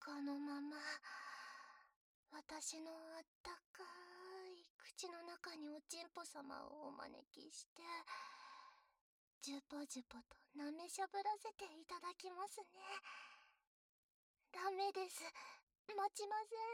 このまま私のあったかい口の中におちんぽ様をお招きしてジュポジュポと舐めしゃぶらせていただきますね。ダメです。待ちません。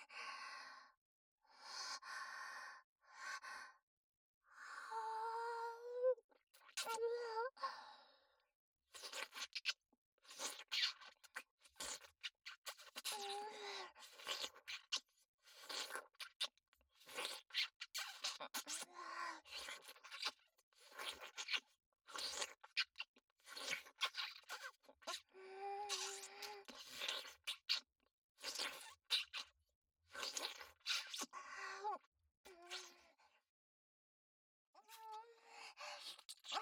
先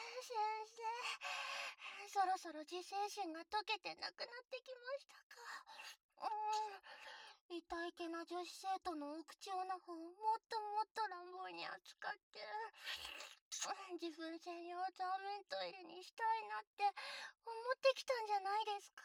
生、そろそろ自制心が解けてなくなってきましたか。痛いけな女子生徒のお口オナホをもっともっと乱暴に扱って自分専用ザーメントイレにしたいなって思ってきたんじゃないですか。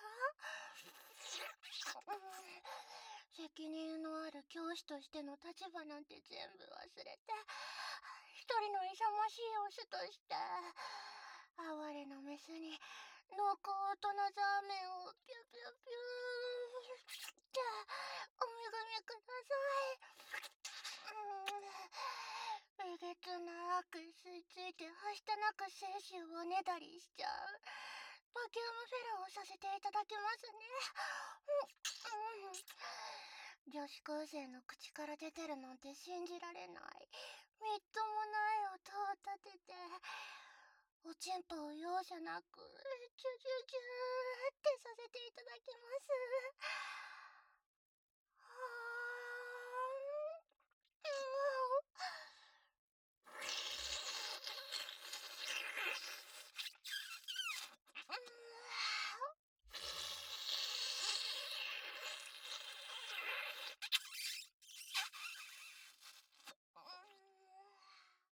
責任のある教師としての立場なんて全部忘れて一人の勇ましいオスとして哀れなメスに濃厚大人ザーメンをピュピュピューってお恵みください。えげつなく吸い付いてはしたなく精子をおねだりしちゃうバキュームフェラをさせていただきますね。女子高生の口から出てるなんて信じられない。みっともない音を立てて、おちんぽを容赦なく、チュチュチューってさせていただき